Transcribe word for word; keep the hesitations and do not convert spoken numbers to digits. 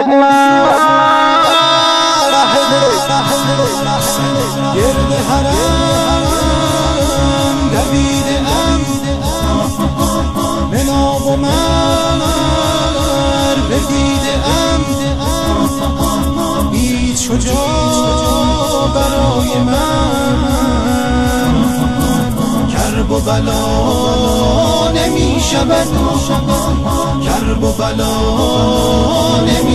من گرد حرم دویده ام به ناو و مر بدیده ام هیچ کجا برای من کرب و بلا نمی شود کرب و بلا نمی